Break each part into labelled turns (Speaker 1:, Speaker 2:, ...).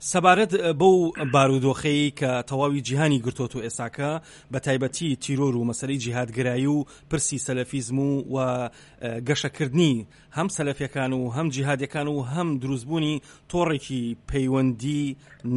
Speaker 1: سەبارەت بەو بارودۆخەی کە تەواوی جیهانی گرتووە و ئێساکە بە تایبەتی تیرۆر و مەسەلەی جیهادگرایی و پرسی سەلەفیزم و گەشەکردنی هەم سەلەفیەکان و هەم جیهادیەکان و هەم دروستبوونی تۆڕێکی پەیوەندی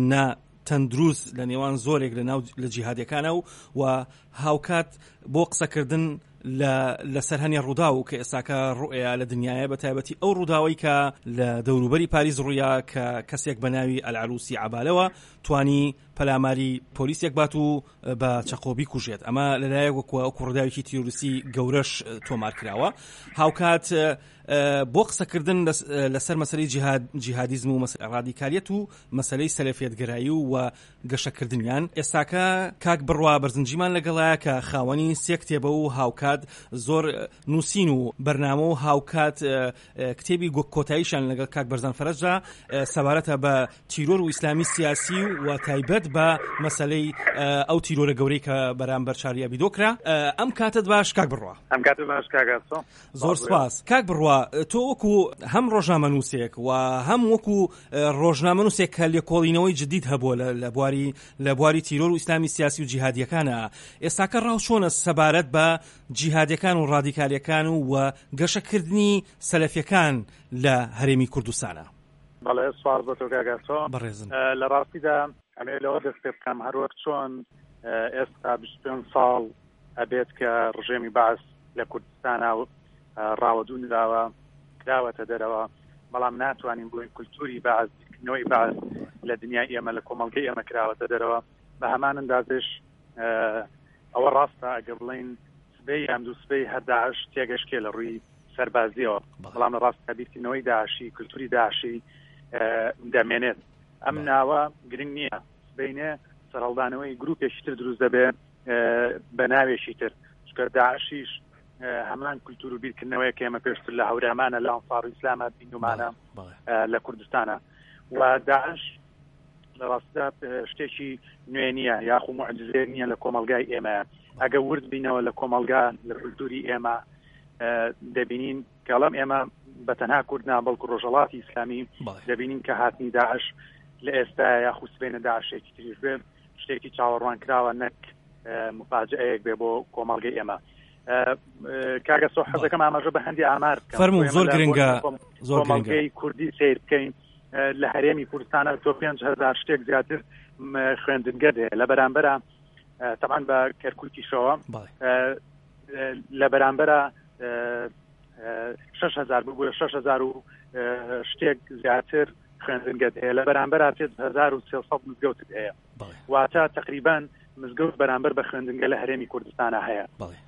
Speaker 1: تەندروست لە نێوان زۆرێک لە جیهادیەکانە و هاوکات بۆ قسەکردن لە سەرهەنی ڕوودا و کە ئێساکە ڕوئەیە لە دنیاە بە تایبەتی ئەو ڕووداوەی کە لە دەوروبەری پاریز ڕوویا کە کەسێک بە ناوی ئەلعروسی عەبالەوە توانی پەلاماری پۆلیسێک بات و بە چەقۆبی کوژێت. ئەمە لەلایەک وەکو ڕووداوێکی تیرۆریستی گەورەش تۆمار کراوە. هاوکات بۆ قسەکردن لەسەر مەسەلەی جیهادیزم و ڕادیکالیەت و مەسەلەی سەلەفیەتگرایی و گەشەکردنیان ئێستاکە کاک بڕوا بەرزنجیمان لەگەڵایە کە خاوەنی سێ کتێبە و هاوکات زۆر نووسین و بەرنامە و هاوکات کتێبی کۆتاییشان لەگەڵ کاک بەرزان فەرەجدا سەبارەتە بە تیرۆر و ئیسلامی سیاسی و تایبەت بە مەسەلەی ئەو تیرۆرە گەورەی کە بەرامبەر چاریابی دۆکرا. ئەم کاتت باش کاک بڕوا.
Speaker 2: ئەم کاتت باش کاگاسۆ.
Speaker 1: زۆر سپاس. کاک بڕوا، تۆ وەکو هەم ڕۆژنامەنووسێک و هەم وەکو ڕۆژنامەنووسێک کە لێکۆڵینەوەی جدید هەبووە لە بواری تیرۆر و ئیسلامی سیاسی و جیهادیەکانە، ئێستاکە ڕاو چۆنە سەبارەت بە جیهادیەکان و ڕادیکالیەکان و گەشەکردنی سەلەفیەکان لە هەرێمی کوردستانە؟
Speaker 2: بەڵێ، سوپاس بۆ تۆ کاگاسۆ.
Speaker 1: بەڕێزم.
Speaker 2: لە ڕاستیدا ئەمێ لەوە دەست پێ بکەم هەروەک چۆن ئێستا 25 ساڵ ئەبێت کە ڕژێمی بەعس لە کوردستانە ڕاوەدوون کراوەتە دەرەوە، بەڵام ناتوانین بڵین کولتوری بەعس، نەوەی بەعس لە دنیای ئێمە لە کۆمەڵگەی ئێمە کراوەتە دەرەوە. بە هەمان ئەندازش ئەوە ڕاستە ئەگە بڵین سبەی یان دوو سبەی هەر داعش تێگەشکێ لە ڕووی سەربازیەوە، بەڵام ڕاستە بیرکردنەوەی داعشی، کولتوری داعشی دەمێنێت. ئەم ناوە گرنگ نییە، سبەینێ سەرهەڵدانەوەی گروپێکی تر دروست دەبێت بە ناوێکی تر، چکە داعشیش هەمان کولتور و بیرکردنەوەی کە ئێمە پێشتر لە هەورامانە لە ئەنفار ئیسلامە بینومانە لە کوردستانە. و داعش لە ڕاستدا شتێکی نوێ نییە یاخو معجزەیەک نییە لە کۆمەلگای ئێمە. ئەگە ورد بینەوە لە کۆمەلگا لە کولتوری ئێمە دەبینین کەڵام ئێمە بە تەنها کورد نا بەڵکو ڕۆژهەڵاتی ئیسلامی دەبینین کە هاتنی داعش لە ئێستا یاخو سبەینە داعشێکی تریش بێ شتێکی چاوەڕوان کراوە نەک مفاجئەیەک بێ بۆ کۆمەڵگەی ئێمە. کاگەسۆ حەزەکەم ئاماژە بە هەندی ئامار بکەم.
Speaker 1: فەرموو. زۆر گرنگە.
Speaker 2: کۆمەڵگەی کوردی سیر بکەین لە هەرێمی کوردستانە تۆ 5,000 شتێک زیاتر خوێندنگە دێ لە بەرامبەرە طبعا بە کەرکووتیشەوە لە بەرامبەرە 6,000 بووە 6,000 و شتێک زیاتر خوێندنگەت هەیە، لە بەرامبەر 1,300 مزگەوتت هەیە، واتە تقریبان مزگەوت بەرامبەر بە خوێندنگە لە هەرێمی کوردستانە هەیە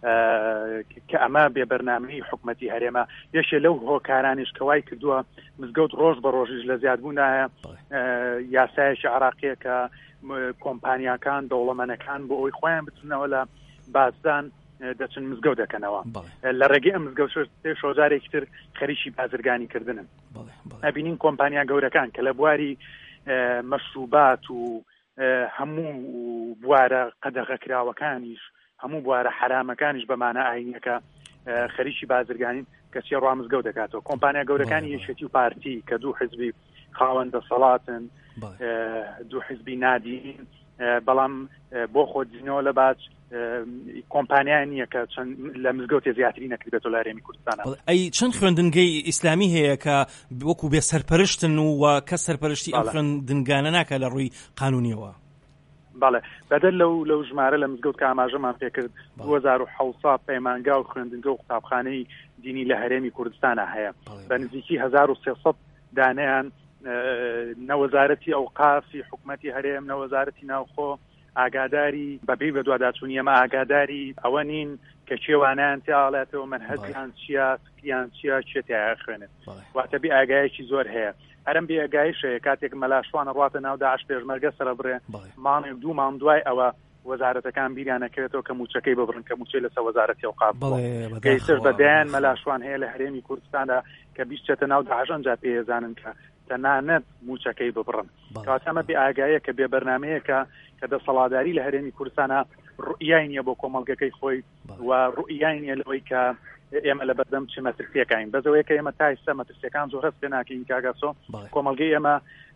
Speaker 2: کە ئەمە بێ بەرنامەی حکومەتی هەرێمە یەکێ لەو هۆکارانیش کەوای کردووە مزگەوت ڕۆژ بە ڕۆژیش لە زیادبوونایە یاسایەکی عراقیە کە کۆمپانیاکان دەوڵەمەنەکان بۆ ئەوی خۆیان بچنەوە لە بازدان دەچن مزگەوت دەکەنەوە لە ڕێگەی ئەم مزگەوت شۆزارێکی تر خەریکی بازرگانی کردنن. ئەبینین کۆمپانیا گەورەکان کە لە بواری مەشروبات و هەموو بوارە قەدەغەکراوەکانیش هەموو بوارە حرامەکانیش بەمانە ئاینەکە خەریکی بازرگانین کەچی ڕوا مزگەوت دەکاتەوە. کۆمپانیا گەورەکانی یەکێتی و پارتی کە دوو حزبی خاوەندە سەڵاتن، دوو حزبی نادین، بەڵام بۆ خۆجینەوە لە باج کۆمپانیای نییە کە لە مزگەوتێ زیاتری نەکردێتەوە لە هەرێمی کوردستانە.
Speaker 1: ئەی چەند خوێندنگەی ئیسلامی هەیە کە وەکو بێ سەرپەرشتن و کە سەرپەرشتی ئەم خوێندنگانە ناکە لە ڕووی قانونیەوە؟
Speaker 2: بەڵێ، بەدەر لەو ژمارە لە مزگەوت کە ئاماژەمان پێکرد 2700 پەیمانگا و خوێندنگە و قوتابخانەی دینی لە هەرێمی کوردستانە هەیە، بە نزیکی 1300 دانیان نەوەزارەتی ئەوقافی حکومەتی هەرێم، نەوەزارەتی ناوخۆ ئاگاداری بەبێ بە دوواداچوونی ئەمە ئاگاداری ئەوە نین کە کێوانیان تێڵێتەوە منهەجیان چییە، فکریان چییە، چێتیایە خوێنن، واتە بێ ئاگایەکی زۆر هەیە. هەرم بێ ئاگایشەیە کاتێک مەلاشوانە ڕاتە ناو داعش پێشمەرگە سرە بڕێ مانێک دوو مام دوای ئەوە وەزارەتەکان بیریانەکرێتەوە کە موچەکەی ببڕن کە موچەی لەسەر وەزارەتی ئەوقاف گەیشتر بەدایان مەلاشوان هەیە لە هەرێمی کوردستاندا کە بیستێتە ناو داعش ئەنجا پێزانن کە تەنانەت موچەکەی ببڕن. کاتەمە بێ ئاگایە کە بێ بەرنمەیەکە کە دەسەڵاتداری لە هەرێمی کوردستانە ڕوئیای نییە بۆ کۆمەڵگەکەی خۆی و ڕوئیای نییە لەوەی کە ئێمە لە بەردەم چ مەترسیەکەین بەزەوەی کە ئێمە تا ئێستا مەترسیەکان زۆر هەست پێ ناکەین کاگەسۆ. کۆمەڵگەی ئێمە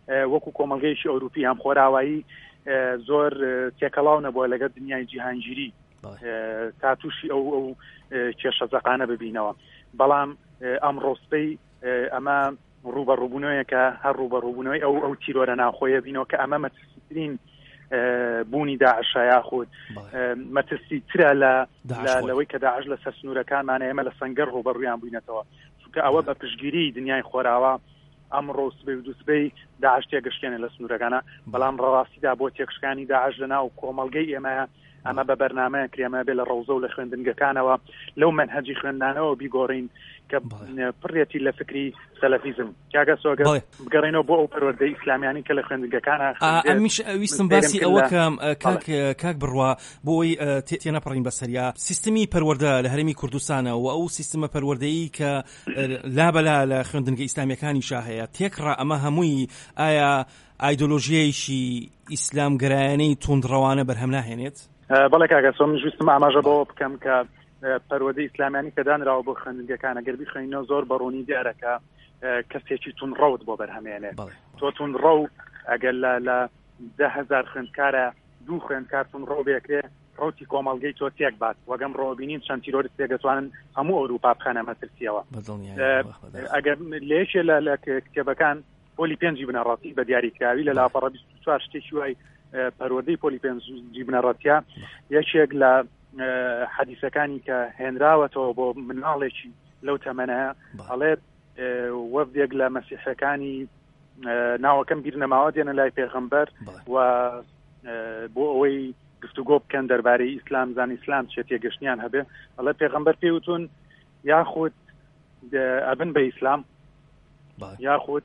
Speaker 2: وەکو کۆمەڵگەیشی ئەوروپی هەم خۆراوایی زۆر تێکەڵاو نەبووە لەگەڵ دنیای جیهانگیری تا تووشی ئەو کێشەزەقانە ببینەوە. بەڵام ئەم ڕۆستەی ئەمە ڕوبەڕووبوونەوەیەکە هەر ڕوبەڕووبوونەوەی ئەو تیرۆرە ناوخۆیە بینەوە کە ئەمە مەترسیترین بوونی داعش یاخود مەترسیترە لەوەی کە داعش لە سەر سنوورەکانمانە ئێمە لە سەنگەر ڕوبەڕوویان بووینەتەوە، چونکە ئەوە بە پشگیری دنیای خۆراوە ئەمڕۆ سبەی و دووسبەی داعش تێگەشتێنێ لە سنوورەکانە، بەڵام ڕەواسیدا بۆ تێکشکانی داعش لەناو کۆمەڵگەی ئێمەیە ئەمە بە بەرنامەیە کرێمە بێ لە ڕەوزە و لە خوێندنگەکانەوە لەو مەنهەجی خوێندانەوە بیگۆڕین کە پڕێتی لە فکری سەلەفیزم کاگە سۆگە بگەڕێنەوە بۆ ئەو پەروەردەی ئیسلامیانی کە لە خوێندنگەکانە.
Speaker 1: ئەمیش ویستم باسی ئەوە کاک بڕوا بۆی تێنەپەڕین بەسەریا سیستمی پەروەردە لە هەرێمی کوردستانە و ئەو سیستمە پەروەردەیی کە لابەلا لە خوێندنگە ئیسلامیەکانی شاهەیە تێکڕا ئەمە هەمووی ئایا ئایدۆلۆژیایشی ئیسلام گەرایانەی توندڕەوانە بەرهەم ناهێنێت؟
Speaker 2: بەڵێ کاگە سۆ من ویستم ئاماژە بەوە بکەم کە پەروەردەی ئیسلامیانی کە دانراوە بۆ خوێندنگەکانە گەر بخوێنینەوە زۆر بەڕوونی دیارەکە کەسێکی تونڕەوت بۆ بەرهەمێنێت. تۆ تونڕە و ئەگەر لە 10,000 خوێندکارە 2 خوێندکار تونڕەو بێکرێ ڕوتی کۆمەڵگەی تۆ تێک بات وەگەم ڕۆبینین چەند تیرۆریست دەتوانن هەموو ئەوروپا بخەنە مەترسیەوە. ئەگەر لێشێ لە کتێبەکان پۆلی 5 بنەڕەتی بە دیاریکراوی لە لاپەڕە 24 شتێکی وای پەروەردەی پۆلی 5 بنەڕەتیە یەکێک لە حەدیثەکانی کە هێنراوەتەوە بۆ مناڵێکی لەو تەمەنەیە هەڵێت وەفدێک لە مەسیحەکانی ناوەکەم بیر نەماوە دێنە لای پێغەمبەر و بۆ ئەوەی گفتوگۆ بکەن دەربارەی ئیسلام زان ئیسلام چێت تێگەشتیان هەبێ ئەڵێ پێغەمبەر پێوتون یاخود ئەبن بە ئیسلام یاخود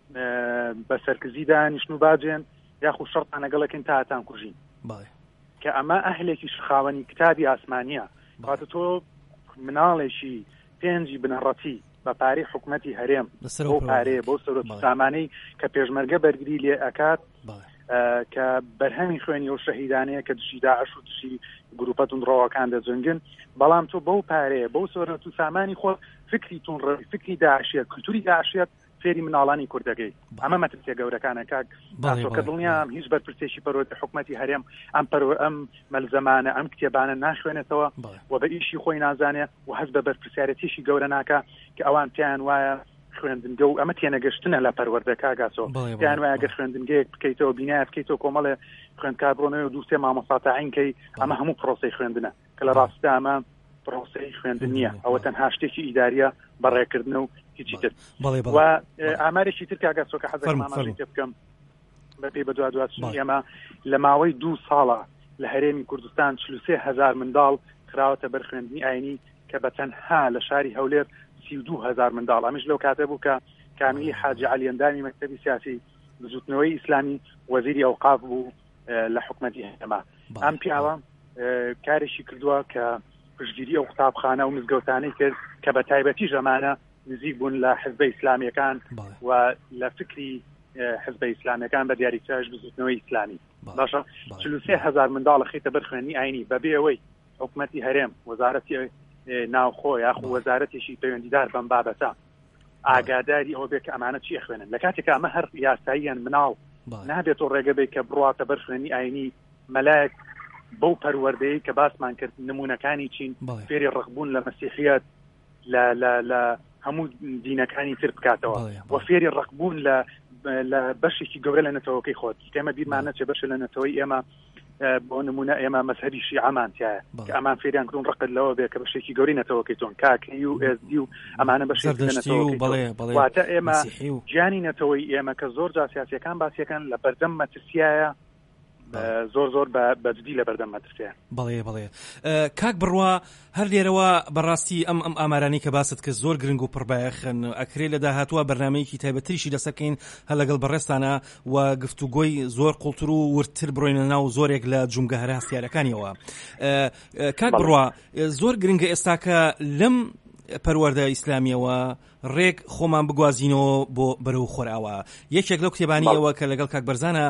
Speaker 2: بە سەرکزی دانیشتن و باجێن یاخود شەڕتان لەگەڵەکەن تا هاتان کوژین کە ئەمە ئەهلێکی شخاوەنی کتابی ئاسمانیە کاتە تۆ مناڵێکی 5 بنەڕەتی بە پارەی حکومەتی هەرێم بۆ پارەیە بۆ سەرۆت سامانەی کە پێشمەرگە بەرگری لێ ئەکات کە بەرهەمی خوێنی و شەهیدانەیە کە دژی داعش و دژی گروپە تونڕەوەکان دەجەنگن، بەڵام تۆ بەو پارەیە بەو سەرۆت و سامانی خۆ فکری تونڕەوی فکری داعشیەت کولتوری داعشیەت فێری مناڵانی کوردەکەی ئەمە مەترسیە گەورەکانە کاک کە دڵنیام هیچ بەرپرسێکی پەروەردەی حکومەتی هەرێم ئەم مەلزەمانە ئەم کتێبانە ناخوێنێتەوە و بە ئیشی خۆی نازانێ و هەست بە بەرپرسیارەتیشی گەورە ناکە کە ئەوان پێیان وایە خوێندنگە و ئەمە تێنەگەشتنە لە پەروەردە کاگاسۆ پێیان وایە گەر خوێندنگەیەک بکەیتەوە بینایە بکەیتەوە کۆمەڵێ خوێندکار بڕۆنەوە و 2-3 مامۆستا تاعینکەی ئەمە هەموو پرۆسەی خوێندنە کە لە ڕاستدا ئەمە پرۆسەی خوێندن نییە، ئەوە تەنها شتێکی ئیداریە بەڕێکردن و هیچی تر. و ئامارێکی تر کاگاسۆ کە حەزەکەم ئاماژەی تێ بکەم بەپێی بە دوادواتنی ئێمە لە ماوەی 2 ساڵە لە هەرێمی کوردستان 43,000 منداڵ خراوەتە بەر خوێندنی ئاینی کە بە تەنها لە شاری هەولێر 32,000 منداڵ. ئەمیش لەو کاتە بوو کە کامیلی حاجی عەلی ئەندامی مەکتەبی سیاسی بزوتنەوەی ئیسلامی وەزیری ئەوقاف بوو لە حکومەتی هەرێما. ئەم پیاوە کارێکی کردووە کە پشتگیری ئەو قوتابخانە و مزگەوتانەی کرد کە بە تایبەتی ژەمانە نزیک بوون لە حزبە ئیسلامیەکان و لە فکری حزبە ئیسلامیەکان بە دیاریکراویش بزوتنەوەی ئیسلامی. باشە 43,000 منداڵ خێتە بەر خوێندنی ئاینی بەبێ ئەوەی حکومەتی هەرێم وەزارەتی ناوخۆ یاخو وەزارەتێکی پەیوەندیدار بەم بابەتە ئاگاداری ئەوە بێت کە ئەمانە چی خوێنن لە کاتێک ئەمە هەر یاساییان مناڵ نابێتەوە ڕێگە بێت کە بڕاتە بەر خوێندنی ئاینی مەلایەک بەو پەروەردەیە کە باسمان کرد نمونەکانی چین فێری ڕقبوون لە مەسیحیەت لە هەموو دینەکانی تر بکاتەوە و فێری ڕقبوون لە بەشێکی گەورە لە نەتەوەکەی خۆت ئێمە بیرمان نەچێ بەشە لە نەتەوەی ئێمە بۆ نمونە ئێمە مەذهبی شیعەمان تایە کە ئەمان فێریان کردون ڕقت لەوە بێ کە بەشێکی گەوری نەتەوەکەی تۆن کاکی و ئێزدی و ئەمانە بەشێکی لە نەتەوەکەی واتە ئێمە گیانی نەتەوەی ئێمە کە زۆر جا سیاسیەکان باسیەکەن لە بەردەم مەترسیایە زۆر بەجددی لە بەردەم مەترسیە.
Speaker 1: بەڵێ کاک بڕوا هەر لێرەوە بەڕاستی ئەم ئامارانی کە باست کە زۆر گرنگ و پڕبایەخن ئەکرێ لە داهاتوە بەرنامەیەکی تایبەتریشی دەسەکەین هەر لەگەڵ بەڕێستانە و گفتوگۆی زۆر قوڵتر و ورتر بڕۆینە ناو زۆرێک لە جومگە هەراستیارەکانیەوە. کاک بڕوا زۆر گرنگە ئێستاکە لەم پەروەردە ئیسلامیەوە ڕێک خۆمان بگوازینەوە بۆ بەرەو خۆراوە. یەکێک لەو کتێبانیەوە کە لەگەڵ کاک بەرزانە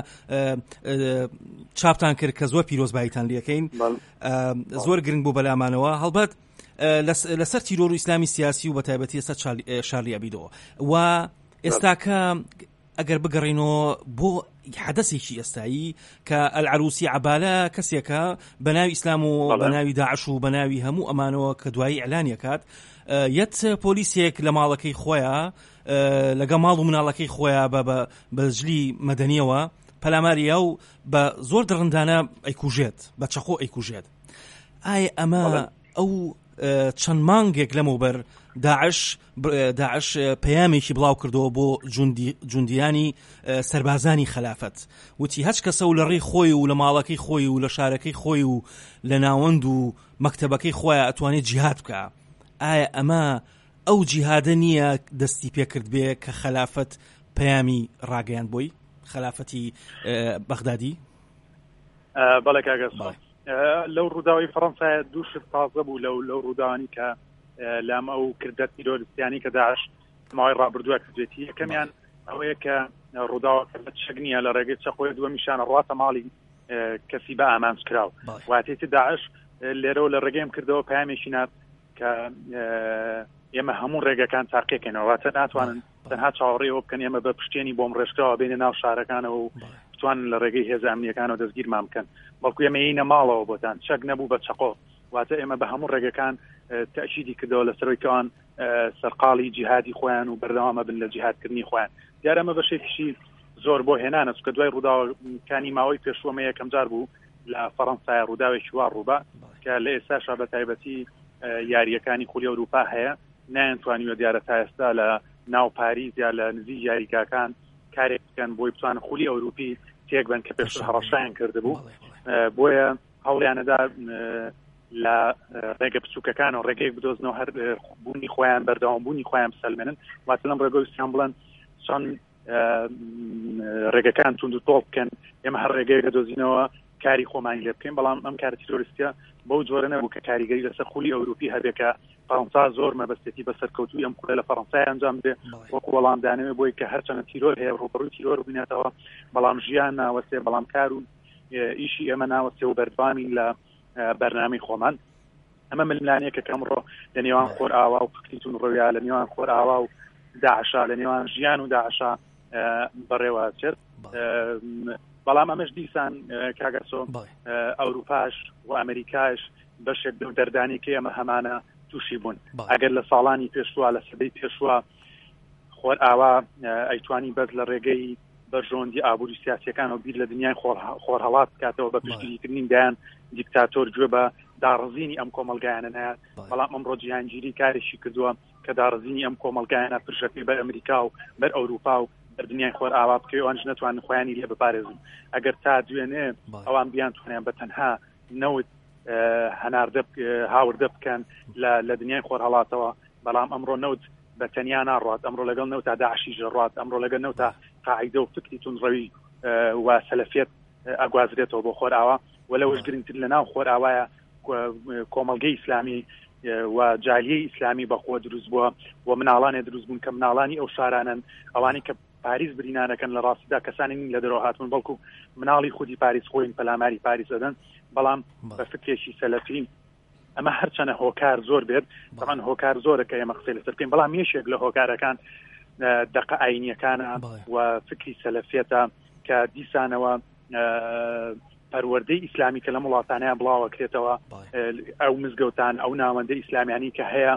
Speaker 1: چاپتان کرد کە زۆر پیرۆزباییتان لەکەین زۆر گرنگ بوو بەلامانەوە هەڵبەت لەسەر تیرۆر و ئیسلامی سیاسی و بە تایبەتی ئێستا شاڕی ئەبیدەوە و ئێستاکە ئەگەر بگەڕێنەوە بۆ حدەسێکی ئێستایی کە ئەلعروسی عەبالە کەسێکە بە ناوی ئیسلام و بە ناوی داعش و بە ناوی هەموو ئەمانەوە کە دوایی ئەعلانیەکات یەت پۆلیسێک لە ماڵەکەی خۆیان لەگە ماڵ و مناڵەکەی خۆیان بە جلی مەدەنیەوە پەلاماریە و بە زۆر دڕندانە ئەیکوژێت بە چەقۆ ئەیکوژێت. ئایا ئەمە ئەو چەند مانگێک لەمەوبەر داعش پەیامێکی بڵاو کردەوە بۆ جوندیانی سەربازانی خلافەت، وتی هەچ کەسە و لە ڕێی خۆی و لە ماڵەکەی خۆی و لە شارەکەی خۆی و لە ناوەند و مەکتەبەکەی خۆیان ئەتوانێت جیهاد بکە. ئایا ئەمە ئەو جیهادە نییە دەستی پێکرد بێ کە خلافەت پەیامی ڕاگەیان بۆی خلافەتی بەغدادی؟
Speaker 2: بەڵێ کاگەس لەو ڕووداوی فەڕەنسا دوو شت تازە بوو لەو ڕووداوانی کە لام ئەو کردە تیرۆریستیانی کە داعش ماوەی ڕابردووە کردوێتی. یەکەمیان ئەوەیە کە ڕووداوەکە بە چەک نییە لە ڕێگەی چەقۆی دووەمیشانە ڕاتە ماڵی کەسی بە ئامانج کراو. واتێتی داعش لێرەوە لە ڕێگەیم کردەوە پەیامێکی نات کە ئێمە هەموو ڕێگەکان تاقیەکەینەوە، واتە ناتوانن تەنها چاوەڕێەوە بکەن ئێمە بە پشتێنی بۆم ڕێژکراوە بینە ناو شارەکانەوە و بتوانن لە ڕێگەی هێزە ئەمنیەکانەوە دەستگیرمان بکەن، بەڵکو ئێمە هینە ماڵەوە بۆتان چەک نەبوو بە چەقۆ. واتە ئێمە بە هەموو ڕێگەکان تەشیدی کردەوە لەسەرەوەی کەوان سەرقاڵی جیهادی خۆیان و بەردەوامە بن لە جیهادکردنی خۆیان. دیارە ئەمە بەشێکیشی زۆر بۆ هێنانە، چونکە دوای ڕووداوەکانی ماوەی پێشوەمە یەکەم جار بوو لە فەڕەنسا ڕووداوێکی وا ڕووبا کە لە ئێستاشا بە تایبەتی یاریەکانی خولی ئەوروپا هەیە نایانتوانیوە دیارە تا ئێستا لە ناو پاریس یا لە نزیک یاریگاکان کارێک بکەن بۆی بتوانن خولی ئەوروپی تێک بن کە پێش هەڕەشایان کردبوو. بۆیە هەوڵیانەدا لە ڕێگە بچووکەکان و ڕێگەیەک بدۆزنەوە هەر بوونی خۆیان بەردەوامبوونی خۆیان بسەلمێنن. واتە لەم ڕێگەویستیان بڵێن چۆن ڕێگەکان توند و تۆڵ بکەن، ئێمە هەر ڕێگەیەکە دۆزینەوە کاری خۆمانی لێ بکەین. بەڵام ئەم کارە تیرۆریستیە بەو جۆرە نەبوو کە کاریگەری لەسەر خولی ئەوروپی هەبێکە فەڕەنسا زۆر مەبەستێتی بەسەر کەوتووی ئەم کوڵە لە فەڕەنسای ئەنجام بدێ وەکو وەڵام دانەوێ بۆی کە هەرچەنە تیرۆر هەیە ڕوبەڕووی تیرۆر ببینێتەوە، بەڵام ژیان ناوەستێ، بەڵام کار و ئیشی ئێمە ناوەستێ و بەردوامین لە بەرنامەی خۆمان. ئەمە ململانەیەکە کە ئەمڕۆ لە نێوان خۆر ئاوا و پکتیتون ڕۆیا لە نێوان خۆر ئاوا و داعشا لە نێوان ژیان و داعشا بەڕێوە چێت. بەڵام ئەمەش دیسان کاگەسۆ ئەوروپاش و ئەمریکاش بەشێک لەو دەردانی کە ئێمە هەمانە تووشی بوون. ئەگەر لە ساڵانی پێشوە لە سەدەی پێشوە خۆر ئاوا ئەیتوانی بەس لە ڕێگەی بەرژۆندی ئابووری سیاسیەکان و بیر لە دنیای خۆر هەڵات بکاتەوە بە پشتگیریکردنی دایان دیکتاتۆر گوێ بە داڕزینی ئەم کۆمەلگایانە نایە. بەڵام ئەمڕۆ جیهانگیری کارێکی کردووە کە داڕزینی ئەم کۆمەلگایانە پرژەکەی بەر ئەمریکا و بەر ئەوروپا و دنیای خۆر ئاوا بکەی ئەوانش نەتوانن خۆیانی لێ بپارێزن. ئەگەر تا دوێنێ ئەوان بیانتوانیان بە تەنها نەوت هەناردە هاوردە بکەن لە دنیای خۆر هەڵاتەوە، بەڵام ئەمڕۆ نەوت بە تەنیا ناڕات، ئەمڕۆ لەگەڵ نەوتا داعشی ژەڕات، ئەمڕۆ لەگەڵ نەوتا قاعیدە و فکری تونڕەوی و سەلەفیەت ئەگوازرێتەوە بۆ خۆر ئاوا. وەلەوەش گرنگتر لە ناو خۆر ئاوایە کۆمەڵگەی ئیسلامی و جالیەی ئیسلامی بەخۆ دروست بووە و مناڵانێ دروست بوون کە مناڵانی ئەو شارانن، ئەوانی کە پاریس برینانەکەن لە ڕاستیدا کەسانی نین لە دەرەوە هاتون، بەڵکو مناڵی خودی پاریس خۆین پەلاماری پاریس دەدەن، بەڵام بە فکرێکی سەلەفی. ئەمە هەرچەنە هۆکار زۆر بێت، طبعاً هۆکار زۆرە کە ئێمە قسەی لەسەر بکەین، بەڵام یەکێک لە هۆکارەکان دەقە ئاینیەکانە و فکری سەلەفیەتە کە دیسانەوە پەروەردەی ئیسلامی کە لە وڵاتانەیە بڵاوە کرێتەوە، ئەو مزگەوتان ئەو ناوەندەی ئیسلامیانی کە هەیە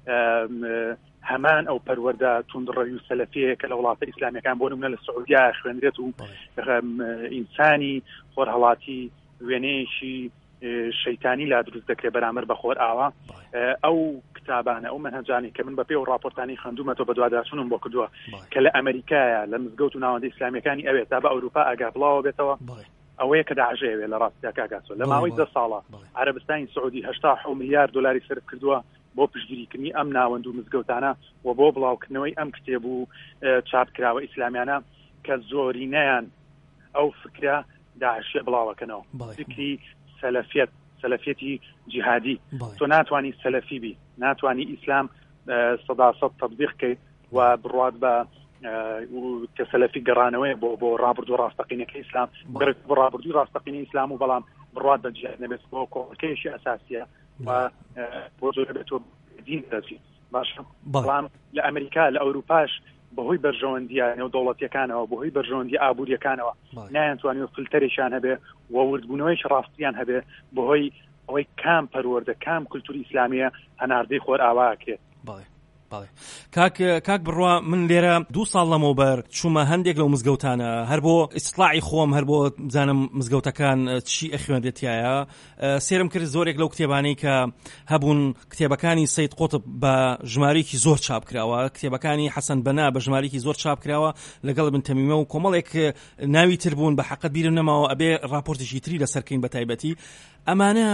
Speaker 2: هەمان ئەو پەروەردە توندڕەوی و سەلەفیەیە کە لە وڵاتە ئیسلامیەکان بۆ نمونە لە سعودیا خوێندرێت و ئینسانی خۆر هەڵاتی وێنەیەکی شەیتانی لا دروست دەکرێت بەرامبەر بە خۆر ئاوا. ئەو کتابانە ئەو منهەجانی کە من بە پێ و راپۆرتانی خوێندومەتەوە بە دوواداچوونم بۆ کردووە کە لە ئەمریکایە لە مزگەوت و ناوەندەی ئیسلامیەکانی ئەوێت تا بە ئەوروپا ئاگا بڵاوە بێتەوە، ئەوەیە کە داعشەیەوێت لە ڕاستیدا کاگاسۆ لە ماوەی 10 ساڵە عەرەبستانی سعودی 87 ملیار دلاری سەرف کردووە بۆ پشتگیریکردنی ئەم ناوەند و مزگەوتانە و بۆ بڵاوکردنەوەی ئەم کتێب و چاپکراوە ئیسلامیانە کە زۆرینەیان ئەو فکرە داعشە بڵاوەکەنەوە، فکری سەلەفیەتی جیهادی. تۆ ناتوانی سەلەفی بی، ناتوانی ئیسلام 100% تطبیق کەیت و بڕوات بە کە سەلەفی گەڕانەوەی بۆ ڕابردوو ڕاستەقینەکەی ئیسلام بۆ ڕابردووی ڕاستەقینەی ئیسلام و بەڵام بڕوات بە جیهاد نەبێت بۆ کۆمەڵگەیەکی ئەساسیە و بۆ زۆر بێت تۆ دین دەچیت. باشە، بەڵام لە ئەمریکا لە ئەوروپاش بەهۆی بەرژەوەندیە نێودەوڵەتیەکانەوە بەهۆی بەرژەوەندی ئابوووریەکانەوە نایانتوانێت فلتەرێکیان هەبێ و وردبوونەوەیش ڕاستیان هەبێ بەهۆی ئەوەی کام پەروەردە کام کولتوری ئیسلامیە هەناردەی خۆر ئاواکرێت.
Speaker 1: باڵێ کاک بڕوا من لێرە 2 ساڵ لەمەوبەر چوومە هەندێک لەو مزگەوتانە هەر بۆ ئیسلاحی خۆم هەر بۆ بزانم مزگەوتەکان چی ئەخوێنرێتایە سێرم کرد زۆرێک لەو کتێبانەی کە هەبوون کتێبەکانی سەید قوتب بە ژمارەیەکی زۆر چاپ کراوە کتێبەکانی حەسەن بەنا بە ژمارەیەکی زۆر چاپ کراوە لەگەڵ ابن تەمیمە و کۆمەڵێک ناوی تر بوون بە حەقت بیرم نەماوە ئەبێ راپۆرتێکی تری لەسەرکەین بە تایبەتی ئەمانە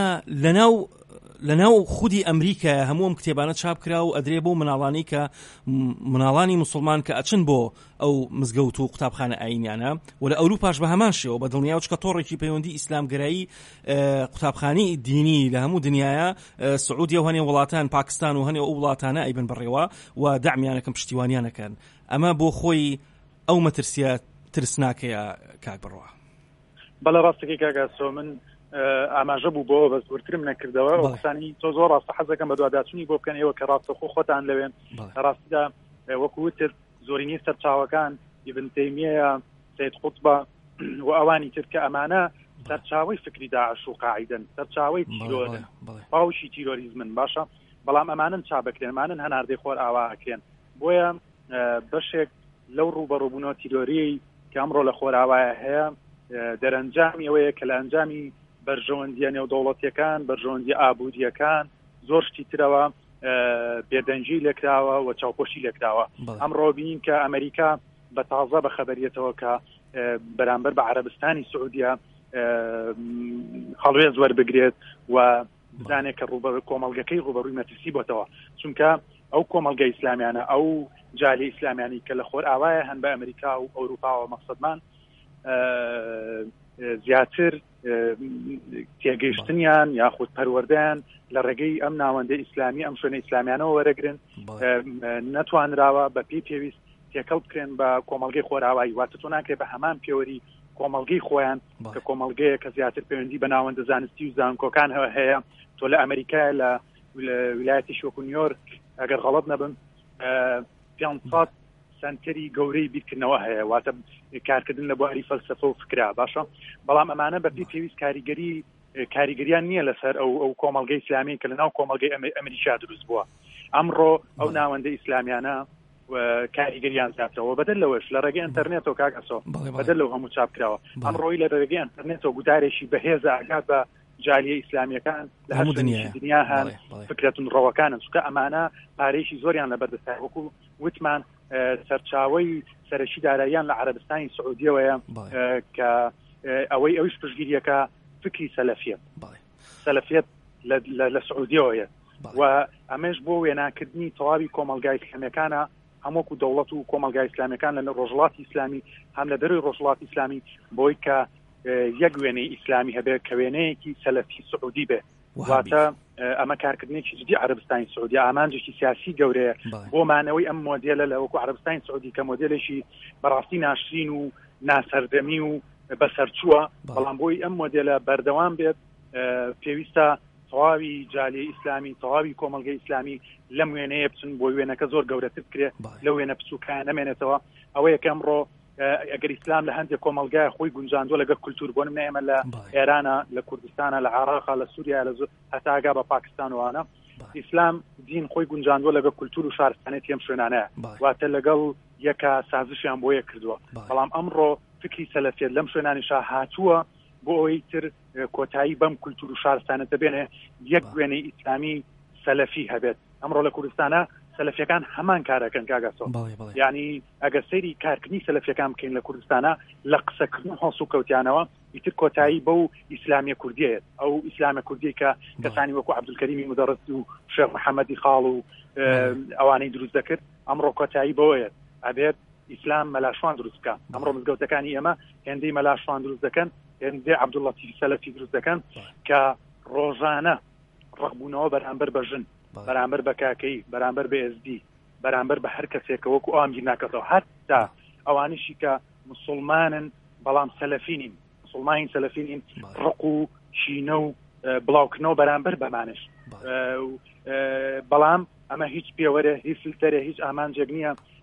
Speaker 1: لەناو خودی ئەمریکا هەموم کتێبانە چاپ کرا و ئەدرێ بۆ مناڵانی کە مناڵانی موسڵمان کە ئەچن بۆ ئەو مزگەوت و قوتابخانە ئاینیانە و لە ئەوروپاش بە هەمان شێوە بە دڵنیاو چکە تۆڕێکی پەیوەندی ئیسلامگرایی قوتابخانەی دینی لە هەموو دنیاە سعودیە و هەنێ وڵاتان پاکستان و هەنێ ئەو وڵاتانە ئەیبن بڕێوە و دەعمیانەکەم پشتیوانیانەکەن ئەمە بۆ خۆی ئەو مەترسیە ترسناکەیە کاک بڕوا.
Speaker 2: بەڵە ڕاستەکەی کاگاسۆ من ئاماژە بوو بۆ بە زۆرترم نەکردەوە قسانی تۆ زۆر ڕاستە حەزەکەم بە دوواداچوونی بۆ بکەن ئێوە کە ڕاستەخۆ خۆتان لەوێن ڕاستیدا وەکوتر زۆرینەی سەرچاوەکان ئیبن تەیمیە سەید قوتبە و ئەوانی تر کە ئەمانە سەرچاوەی فکری داعش و قاعیدەن سەرچاوەی تیرۆرن باوشی تیرۆریزمن باشە بەڵام ئەمانن چابەکرێن ئەمانن هەناردەی خۆر ئاواکرێن بۆیە بەشێک لەو ڕوبەڕووبوونەوە تیرۆریی کە ئەمڕۆ لە خۆراوایە هەیە دەرەنجامی ئەوەیە کە لە ئەنجامی بەرژەوەندیە نێودەوڵەتیەکان بەرژەوەندی ئابوووریەکان زۆر شتی ترەوە بێدەنجی لێکراوە و چاوپۆشی لێکراوە ئەمڕۆ بینین کە ئەمریکا بە تازە بە خەبەریەتەوە کە بەرامبەر بە عەرەبستانی سعودیە هەڵوێ زۆر بگرێت و بزانێت کە کۆمەڵگەکەی ڕوبەڕووی مەترسی بۆتەوە چونکە ئەو کۆمەڵگە ئیسلامیانە ئەو جالی ئیسلامیانی کە لە خۆر ئاوایە هەن بە ئەمریکا و ئەوروپا و مەقسەدمان زیاتر تێگەیشتنیان یاخود پەروەردەیان لە ڕێگەی ئەم ناوەندە ئیسلامی ئەم شوێنە ئیسلامیانەوە وەرەگرن نەتوانراوە بە پێویست تێکەڵ بکرێن بە کۆمەڵگەی خۆراوایی واتە تۆ ناکرێت بە هەمان پێوەری کۆمەڵگەی خۆیان کە کۆمەڵگەیە کە زیاتر پەیوەندی بە ناوەندە زانستی و زانکۆکان هەیە تۆ لە ئەمریکا لە ویلایەتی وەکو نیویۆرک ئەگەر غەڵەت نەبم 500 سنتری گەورەی بیرکردنەوە هەیە واتە کارکردن لە بواری فەلسەفە و فکرا باشە بەڵام ئەمانە بە پێویست کاریگەریان نییە لەسەر ئەو کۆمەڵگەی ئیسلامی کە لەناو کۆمەڵگەی ئەمریکا دروست بووە ئەمڕۆ ئەو ناوەندە ئیسلامیانە کاریگەریان زیاترەوە بەدەل لەوەش لە ڕێگەی ئینتەرنێتەوە کاگەسۆ بەدەل لەو هەموو چاپکراوە ئەمڕۆی لە ڕێگەی ئینتەرنێتەوە گودارێکی بەهێز ئاگات بە جالیە ئیسلامیەکان لە هەموو دنیا هەن فکرەتون ڕەوەکانن چونکە ئەمانە پارەیەکی زۆریان لەبەردەستای وەکو وتمان سەرچاوەی سەرەکی داراییان لە عەرەبستانی سعودیەوەیە کە ئەوەیش پشتگیریەکە فکری سەلەفیەت لە سعودیەوەیە و ئەمەش بۆ وێناکردنی تەواوی کۆمەڵگای ئیسلامیەکانە هەمووەکو دەوڵەت و کۆمەلگای ئیسلامیەکان لە ڕۆژهەڵاتی ئیسلامی هەم لە دەروی ڕۆژهەڵاتی ئیسلامی بۆی کە یەک وێنەی ئیسلامی هەبێت کە وێنەیەکی سەلەفی سعودی بێ واتە ئەمە کارکردنێکی جدی عەرەبستانی سعودی ئامانجێکی سیاسی گەورەیە بۆ مانەوەی ئەم مۆدێلە لە وەکو عەرەبستانی سعودی کە مۆدێلێکی بەڕاستی ناشرین و ناسەردەمی و بەسەرچووە بەڵام بۆی ئەم مۆدێلە بەردەوام بێت پێویستە تەواوی جالی ئیسلامی تەواوی کۆمەلگەی ئیسلامی لەم وێنەیە بچن بۆی وێنەکە زۆر گەورەتر بکرێت لەو وێنە بچووکیان نەمێنێتەوە ئەوەیە کە ئەمڕۆ ئەگەر ئیسلام لە هەندێک کۆمەلگای خۆی گونجاندووە لەگەڵ کولتور بۆ نمونە ئێمە لە ئێرانە لە کوردستانە لە عێراقا لە سووریا لە هەتا ئاگا بە پاکستان وانە ئیسلام دین خۆی گونجاندووە لەگەڵ کولتور و شارستانێتی ئەم شوێنانەیە واتە لەگەڵ یەکە سازشیان بۆ یەک کردووە بەڵام ئەمڕۆ فکری سەلەفیەت لەم شوێنانیشا هاتووە بۆ ئەوەی تر کۆتایی بەم کولتور و شارستانە دەبێنێ یەک وێنەی ئیسلامی سەلەفی هەبێت ئەمڕۆ لە کوردستانە سەلەفیەکان هەمان کارەکەن کاگەسۆ یعنی ئەگەر سەیری کارکردنی سەلەفیەکان بکەین لە کوردستانە لە قسەکردن هەڵس و کەوتیانەوە ئیتر کۆتایی بەو ئیسلامیە کوردیەیە ئەو ئیسلامە کوردی کە کەسانی وەکو عەبدولکەریمی مودەڕس و شێخ محەممەدی خاڵ و ئەوانەی دروست دەکرد ئەمڕۆ کۆتایی بەوەیە ئەبێت ئیسلام مەلاشوان دروست بکە ئەمڕۆ مزگەوتەکانی ئێمە هێندەی مەلاشوان دروست دەکەن هێندەی عەبدوڵڵەتیفی سەلەفی دروست دەکەن کە ڕۆژانە ڕەخبوونەوە بەرامبەر بە ژن بەرامبەر بە کاکەی بەرامبەر بە ئێسدی بەرامبەر بە هەر کەسێکە وەکو ئامگیر ناکەتەوە هەتا ئەوانیشی کە مسلمانن بەڵام سەلەفینین مسلمانین سەلەفینین ڕق و شینە و بڵاوکردنەوە بەرامبەر بەمانش بەڵام ئەمە هیچ پێوەرە هیچ فلتەرە هیچ ئامانجێک نییە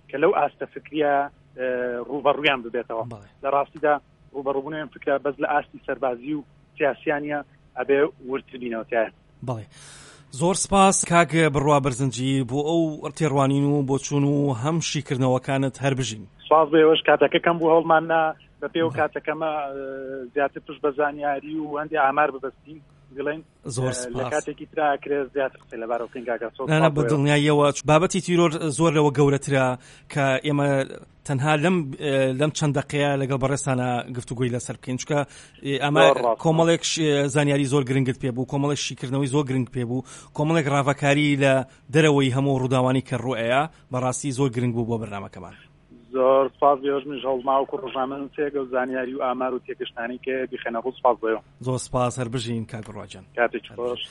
Speaker 2: کە لەو ئاستە فکریە ڕوبەڕوویان ببێتەوە لە ڕاستیدا ڕوبەڕووبوونیان فکرە بەس لە ئاستی سەربازی و سیاسیانە ئەبێ ورتر بینەوەتیایە.
Speaker 1: بەڵێ زۆر سپاس کاک بڕوا بەرزنجی بۆ ئەو تێڕوانین و بۆ چوون و هەم شیکردنەوەکانت هەر بژین.
Speaker 2: سپاس بێوەش کاتەکەکەم بۆ هەڵماننا بە پێو کاتەکەمە زیاتر توش بە زانیاری و هەندی ئامار ببەستین گڵین
Speaker 1: زۆر سپاس
Speaker 2: لە کاتێکی ترا کرێ زیاتر قسەی لەبارەوە بکەین کاکە.
Speaker 1: نانە بە دڵنیاییەوە بابەتی تیرۆر زۆر لەوە گەورەترە کە ئێمە تەنها لەم چەند دقەیە لەگەڵ بەڕێستانە گفتوگوی لەسەر بکەین چکە ئەمە کۆمەڵێک زانیاری زۆر گرنگت پێ بوو، کۆمەڵێک شیکردنەوەی زۆر گرنگ پێ بوو، کۆمەڵێک ڕاوەکاری لە دەرەوەی هەموو ڕووداوانی کە ڕوئەیە بەڕاستی زۆر گرنگ بوو بۆ بەرنامەکەمان.
Speaker 2: زۆر سپاس بێژمش هەڵماوەکو ڕۆژنامەن تێگە و زانیاری و ئامار و تێگەشتانی کە بیخێنە ڕوو سپاس بێەوە.
Speaker 1: زۆر سپاس هەر بژین کاک بڕواجان.
Speaker 2: کاتێکی خۆش.